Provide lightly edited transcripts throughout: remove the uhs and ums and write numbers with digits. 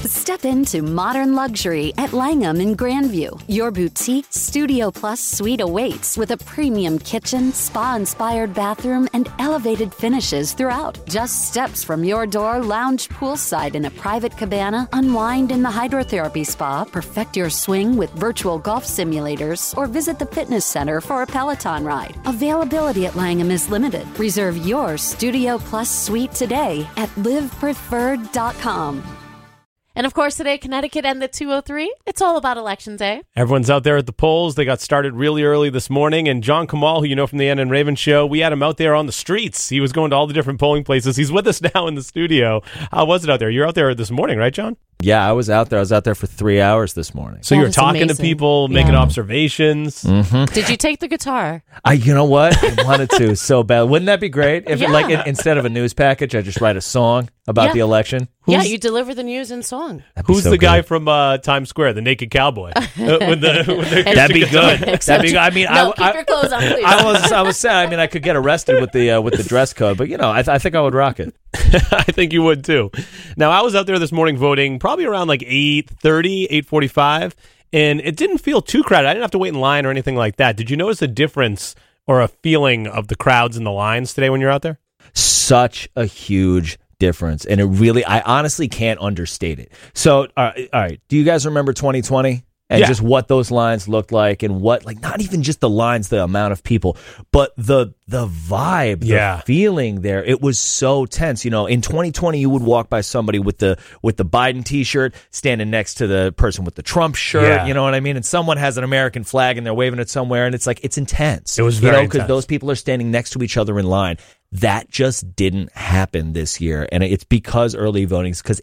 Step into modern luxury at Langham in Grandview. Your boutique Studio Plus suite awaits with a premium kitchen, spa-inspired bathroom, and elevated finishes throughout. Just steps from your door, lounge poolside in a private cabana, unwind in the hydrotherapy spa, perfect your swing with virtual golf simulators, or visit the fitness center for a Peloton ride. Availability at Langham is limited. Reserve your Studio Plus suite today at livepreferred.com. And of course, today, Connecticut and the 203, it's all about Election Day. Everyone's out there at the polls. They got started really early this morning. And John Kamal, who you know from the Ann and Raven show, we had him out there on the streets. He was going to all the different polling places. He's with us now in the studio. How was it out there? You're out there this morning, right, John? Yeah, I was out there. I was out there for 3 hours this morning. So you were talking to people, making observations. Mm-hmm. Did you take the guitar? You know what? I wanted to so bad. Wouldn't that be great? If instead of a news package, I just write a song about the election. You deliver the news in song. Who's the guy from Times Square, the naked cowboy? That'd be good. That'd be good. I mean, keep your clothes on, please. I was sad. I mean, I could get arrested with the dress code, but I think I would rock it. I think you would too. Now, I was out there this morning voting, probably around like 8:30, 8:45, and it didn't feel too crowded. I didn't have to wait in line or anything like that. Did you notice a difference or a feeling of the crowds and the lines today when you're out there? Such a huge difference, and I honestly can't understate it. So, all right, do you guys remember 2020? And just what those lines looked like, and what, like, not even just the lines, the amount of people, but the vibe, the feeling there. It was so tense. In 2020, you would walk by somebody with the Biden T-shirt, standing next to the person with the Trump shirt. Yeah. You know what I mean? And someone has an American flag, and they're waving it somewhere, and it's like, it's intense. It was very intense. Because those people are standing next to each other in line. That just didn't happen this year. And it's because early voting is because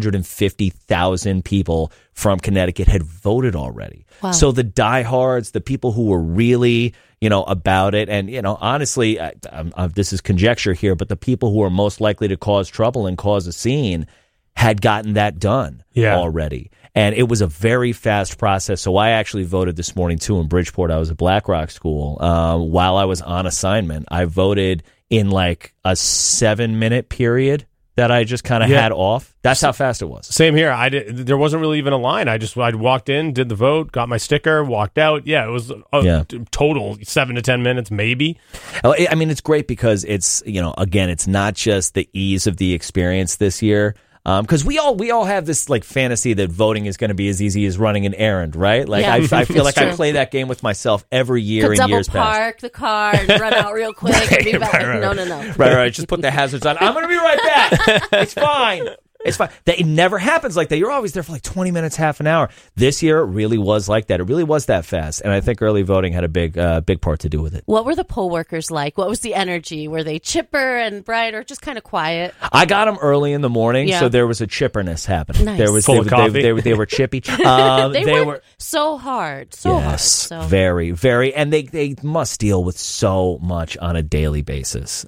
850,000 people from Connecticut had voted already. Wow. So the diehards, the people who were really, about it. And, honestly, this is conjecture here, but the people who are most likely to cause trouble and cause a scene had gotten that done already. And it was a very fast process. So I actually voted this morning, too, in Bridgeport. I was at Blackrock School. While I was on assignment, I voted in like a 7-minute period that I just kind of had off. That's how fast it was. Same here. There wasn't really even a line. I walked in, did the vote, got my sticker, walked out. Yeah, it was a total 7 to 10 minutes, maybe. I mean, it's great because it's, again, it's not just the ease of the experience this year. Because we all have this like fantasy that voting is going to be as easy as running an errand, right? Like I feel like I play that game with myself every year in years past. Park the car and run out real quick and be back. Right. No. Right. Just put the hazards on. I'm going to be right back. It's fine. It's fine. It never happens like that. You're always there for like 20 minutes, half an hour. This year, it really was like that. It really was that fast. And I think early voting had a big part to do with it. What were the poll workers like? What was the energy? Were they chipper and bright or just kind of quiet? I got them early in the morning, so there was a chipperness happening. Nice. There was full of coffee. They were chippy. They were so hard. Very, very. And they must deal with so much on a daily basis.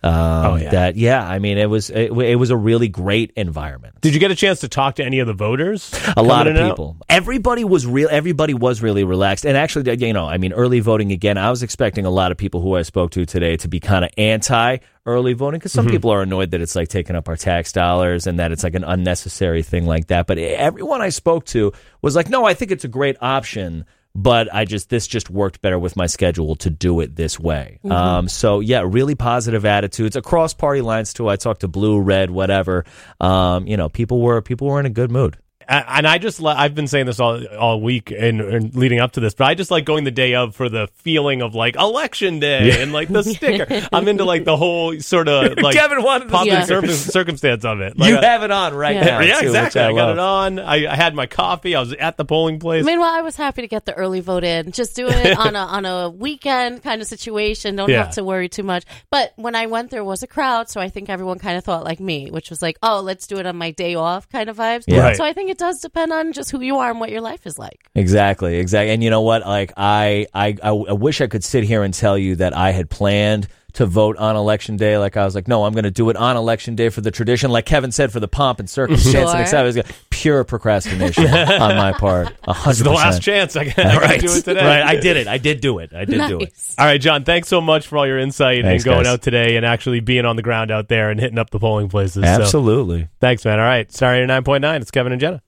I mean, it was a really great environment. Did you get a chance to talk to any of the voters? A lot of people. Everybody was really relaxed. And actually, early voting again, I was expecting a lot of people who I spoke to today to be kind of anti-early voting because some people are annoyed that it's like taking up our tax dollars and that it's like an unnecessary thing like that. But everyone I spoke to was like, no, I think it's a great option. But this just worked better with my schedule to do it this way. Really positive attitudes across party lines too. I talked to blue, red, whatever. People were in a good mood. And I've been saying this all week and leading up to this, but I just like going the day of for the feeling of like election day and like the sticker. I'm into like the whole sort of like Kevin wanted circumstance of it. Like, you have it on right now. Yeah, too, exactly. I got it on. I had my coffee. I was at the polling place. Meanwhile, I was happy to get the early vote in. Just do it on a weekend kind of situation. Don't have to worry too much. But when I went, there was a crowd, so I think everyone kind of thought like me, which was like, oh, let's do it on my day off kind of vibes. Yeah. Right. So I think it does depend on just who you are and what your life is like. Exactly. And you know what? Like I wish I could sit here and tell you that I had planned to vote on Election Day. Like I was like, no, I'm going to do it on Election Day for the tradition. Like Kevin said, for the pomp and circumstance and excitement. Pure procrastination on my part. 100%. It's the last chance. I can do it today. Right. I did it. I did do it. All right, John, thanks so much for all your insight and going out today and actually being on the ground out there and hitting up the polling places. Absolutely. So, thanks, man. All right. Star 89.9. It's Kevin and Jenna.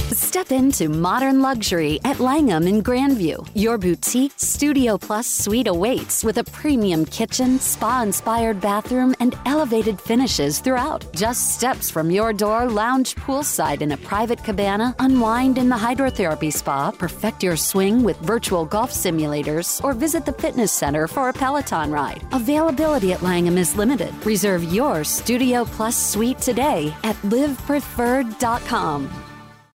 Step into modern luxury at Langham in Grandview. Your boutique Studio Plus suite awaits with a premium kitchen, spa-inspired bathroom, and elevated finishes throughout. Just steps from your door, lounge poolside in a private cabana, unwind in the hydrotherapy spa, perfect your swing with virtual golf simulators, or visit the fitness center for a Peloton ride. Availability at Langham is limited. Reserve your Studio Plus suite today at livepreferred.com.